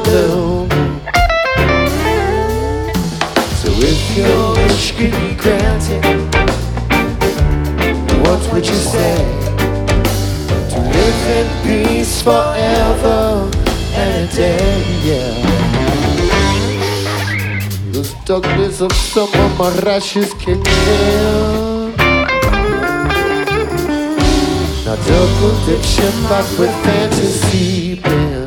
bloom. So if your wish could be granted, what would you say? To live in peace forever and a day, yeah. The darkness of summer, my rashes kick in. Now double diction back with fantasy pen.